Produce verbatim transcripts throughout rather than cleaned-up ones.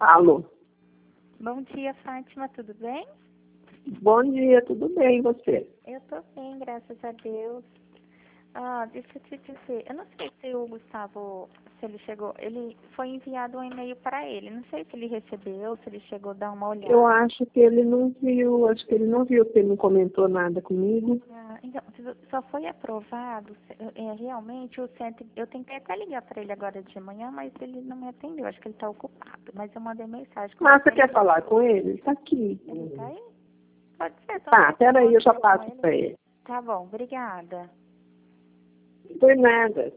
Alô? Bom dia, Fátima, tudo bem? Bom dia, tudo bem, e você? Eu tô bem, graças a Deus. Ah, deixa eu te dizer, eu não sei se o Gustavo, se ele chegou, ele foi enviado um e-mail para ele, não sei se ele recebeu, se ele chegou a dar uma olhada. Eu acho que ele não viu, acho que ele não viu, porque ele não comentou nada comigo. Ah, então, só foi aprovado, é, realmente, o centro, eu tentei até ligar para ele agora de manhã, mas ele não me atendeu, acho que ele está ocupado, mas eu mandei mensagem. Ah, você quer falar com ele? Ele está aqui. Ele está aí? Pode ser. Tá, peraí, eu já passo para ele. Tá bom, obrigada. Não foi nada.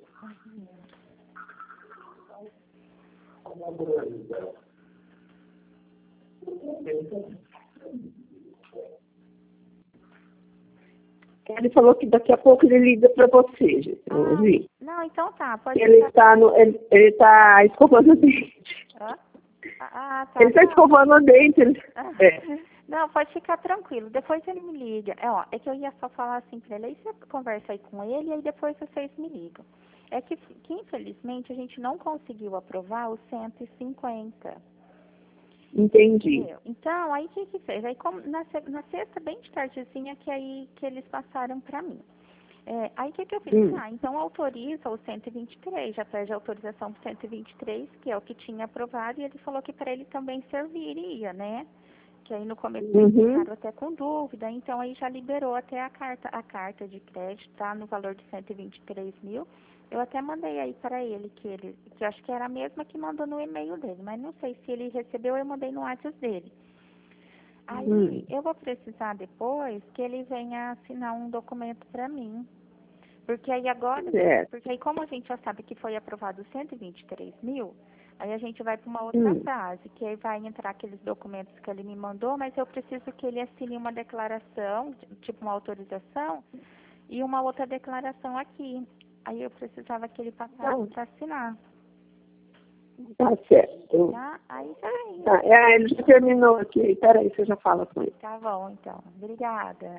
Ele falou que daqui a pouco ele liga para você, gente. Eu Ah, ouvi. não, então tá, pode Ele está no, ele, ele tá escovando o dente. Ah, ah, tá. Ele está escovando o dente. Ele... Ah, É. não, pode ficar tranquilo. Depois ele me liga. É, ó, é que eu ia só falar assim pra ele. Aí você conversa aí com ele e aí depois vocês me ligam. É que, que infelizmente a gente não conseguiu aprovar os cento e cinquenta. Entendi. Entendeu? Então, aí o que que fez? Aí como na, se- na sexta, bem de tardezinha, que aí que eles passaram pra mim. É, aí o que, que eu fiz? Hum. Ah, então autoriza o cento e vinte e três, já pede autorização para o cento e vinte e três, que é o que tinha aprovado, e ele falou que para ele também serviria, né? Que aí no começo eles Uhum. ficaram até com dúvida, então aí já liberou até a carta, a carta de crédito, tá? No valor de cento e vinte e três mil. Eu até mandei aí para ele, que ele, que eu acho que era a mesma que mandou no e-mail dele, mas não sei se ele recebeu, eu mandei no WhatsApp dele. Aí Hum. eu vou precisar depois que ele venha assinar um documento para mim. Porque aí agora, É. porque aí como a gente já sabe que foi aprovado cento e vinte e três mil, aí a gente vai para uma outra Hum. fase, que aí vai entrar aqueles documentos que ele me mandou, mas eu preciso que ele assine uma declaração, tipo uma autorização, e uma outra declaração aqui. Aí eu precisava que ele passasse para assinar, Tá certo. tá? Aí já Tá, é, ele já terminou aqui. Peraí, você já fala com ele. tá bom, então. Obrigada.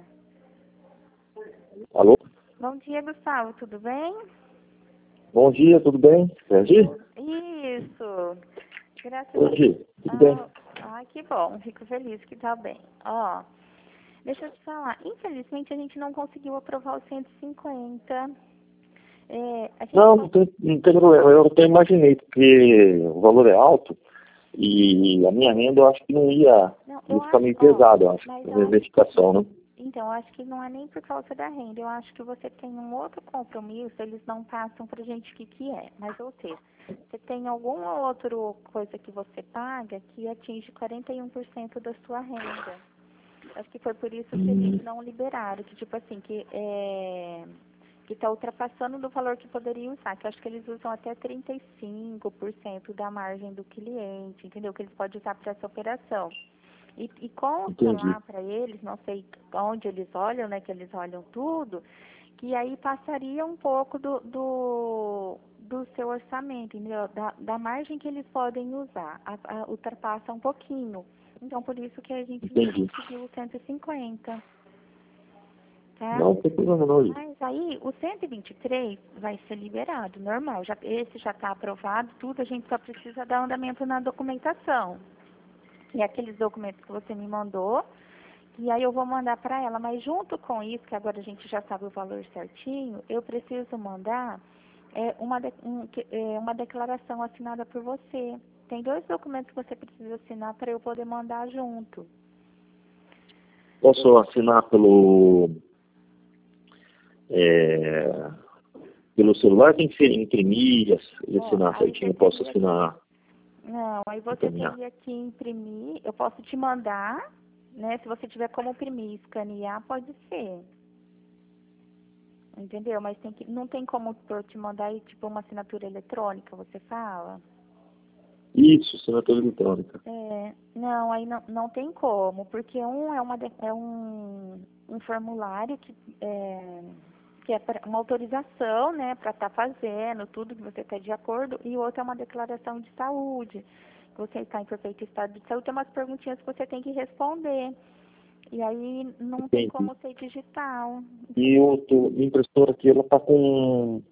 Alô? Bom dia, Gustavo, tudo bem? Bom dia, tudo bem? Sergi? Isso. Graças a Sergi, Deus. tudo bem? Ah, que bom. Fico feliz que tá bem. Ó, deixa eu te falar. Infelizmente, a gente não conseguiu aprovar os cento e cinquenta. É, a gente Não, não tem, não tem problema. Eu até imaginei, porque o valor é alto e a minha renda eu acho que não ia, não, ia eu ficar acho, meio ó, pesado, eu acho, mas a eu acho, verificação, né? então, eu acho que não é nem por causa da renda. Eu acho que você tem um outro compromisso, eles não passam pra gente o que que é. Mas, ou seja, você tem alguma outra coisa que você paga que atinge quarenta e um por cento da sua renda. Acho que foi por isso que eles não liberaram, que tipo assim, que é, que está ultrapassando do valor que poderia usar, que eu acho que eles usam até trinta e cinco por cento da margem do cliente, entendeu? Que eles podem usar para essa operação. E, e consta Entendi. lá para eles, não sei onde eles olham, né, que eles olham tudo, que aí passaria um pouco do, do, do seu orçamento, entendeu? Da, da margem que eles podem usar, a, a, ultrapassa um pouquinho. Então, por isso que a gente não Entendi. conseguiu o cento e cinquenta, tá? Não, não tem problema não, gente. Mas aí, o cento e vinte e três vai ser liberado, normal. Já, esse já está aprovado, tudo, a gente só precisa dar andamento na documentação. E aqueles documentos que você me mandou, e aí eu vou mandar para ela. Mas junto com isso, que agora a gente já sabe o valor certinho, eu preciso mandar é, uma, de, um, que- é, uma declaração assinada por você. Tem dois documentos que você precisa assinar para eu poder mandar junto. Posso assinar pelo, é, pelo celular? Tem que ser imprimir e Ó, assinar aí certinho. você Eu posso teria assinar, Não, aí você encaminhar. teria que imprimir, eu posso te mandar, né? Se você tiver como imprimir e escanear, pode ser. Entendeu? Mas tem que, não tem como eu te mandar aí, tipo, uma assinatura eletrônica, você fala? Isso, assinatura eletrônica. É, não, aí não, não tem como, porque um é, uma, de- é um, um formulário que é, que é pra- uma autorização, né, para estar fazendo tudo que você está de acordo, e o outro é uma declaração de saúde. Você está em perfeito estado de saúde, tem umas perguntinhas que você tem que responder. E aí não tem Entendi. como ser digital. E eu tô, minha impressora aqui, ela tá com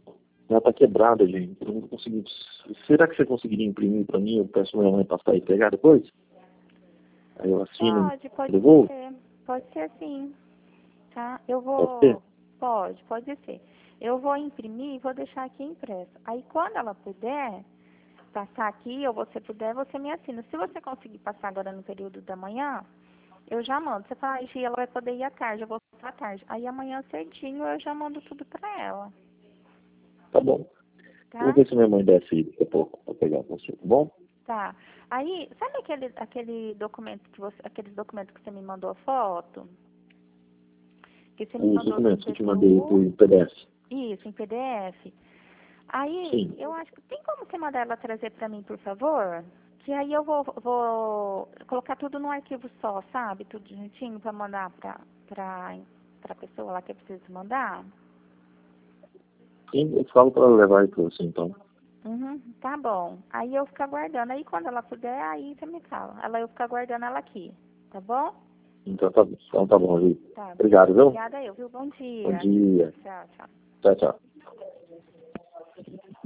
Ela tá quebrada, gente. Eu não consegui. Será que você conseguiria imprimir para mim? Eu peço minha mãe passar e pegar depois? Aí eu assino Pode, e pode devolvo? ser. Pode ser sim, tá? Eu Pode ser? vou... Pode, pode ser. Eu vou imprimir e vou deixar aqui impresso. Aí quando ela puder passar aqui, ou você puder, você me assina. Se você conseguir passar agora no período da manhã, eu já mando. Você fala, Gi, ela vai poder ir à tarde, eu vou à tarde. Aí amanhã cedinho eu já mando tudo pra ela, Tá bom. Vou tá? ver se minha mãe desce aí daqui a pouco para pegar com você, tá bom? Tá. Aí, sabe aquele, aquele documento que você, aqueles documentos que você me mandou a foto? Que você me Os mandou do documentos que eu te mandei I P T U? por P D F. Isso, em P D F. Aí, Sim. eu acho que tem como você mandar ela trazer pra mim, por favor? Que aí eu vou, vou colocar tudo num arquivo só, sabe? Tudo direitinho pra mandar pra, pra, pra pessoa lá que eu preciso mandar. Sim, eu falo para ela levar aí para você, então. Uhum, tá bom. Aí eu fico aguardando. Aí quando ela puder, aí você me fala. Ela, eu fico aguardando ela aqui, tá bom? Então tá, então tá bom, Ju. Tá, Obrigado, viu? obrigada eu, viu? Bom Bom dia. dia. Tchau, tchau. Tchau, tchau.